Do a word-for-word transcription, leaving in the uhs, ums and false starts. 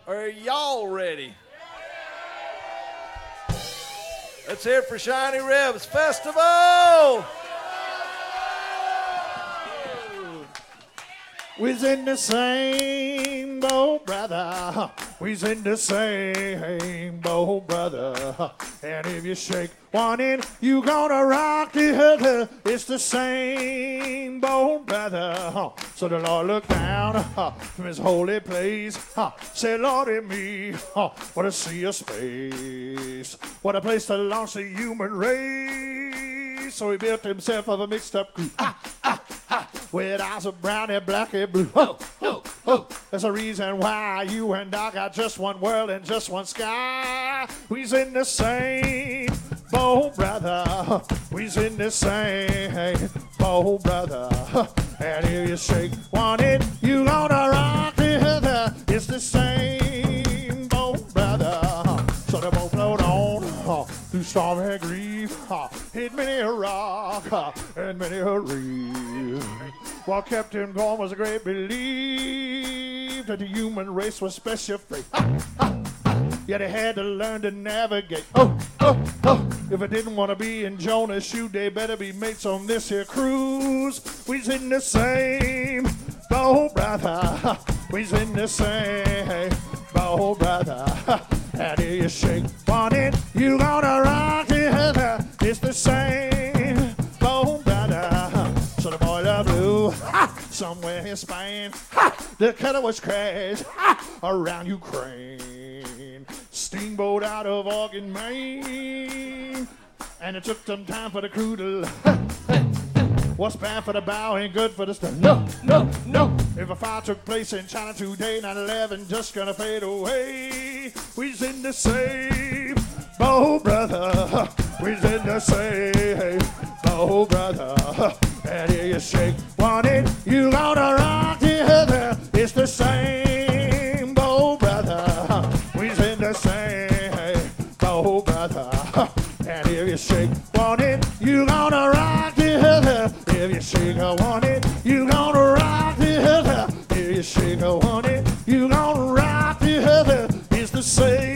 Are y'all ready? Let's hear it for Shiny Ribs Festival! We's in the same boat, brother. We's in the same boat, brother. And if you shake one end, you gonna rock the other. It's the same boat, brother. So the Lord looked down from his holy place. Said, Lordy me, what a sea of space. What a place to launch the human race. So he built himself of a mixed up crew. Ah, ah, ah. With eyes of brown and black and blue. Oh, oh, oh. There's a reason why you and I got just one world and just one sky. We's in the same boat, brother. We's in the same boat, brother. And if you shake one end, you gonna rock the other. It's the same boat, brother. So the boat float on uh, through storm and grief. Uh, hit many a rock uh, and many a reef. What kept him going was a great belief that the human race was special free. Ha, ha, ha. Yet he had to learn to navigate. Oh, oh, oh. If I didn't want to be in Jonah's shoe, they better be mates on this here cruise. We's in the same boat, brother. We's in the same boat, brother. And if you shake one end, you gonna rock the other. It's the same boat, brother. So the boiler blew ha, somewhere in Spain. Ha, the cutter was crashed ha, around Ukraine. Steamboat out of Ogden, Maine. And it took some time for the crew to ha, ha, what's bad for the bow ain't good for the stern. No, no, no. If a fire took place in China today, nine eleven just gonna fade away. We's in the same boat, brother. We's in the same boat, brother. And if you shake one end, you gonna rock the other. It's the same boat, brother. We's in the same boat, brother. And if you shake one end, you gonna rock the other. If you shake a one end, you gonna rock the other. If you shake a one end, you gonna rock the other. It's the same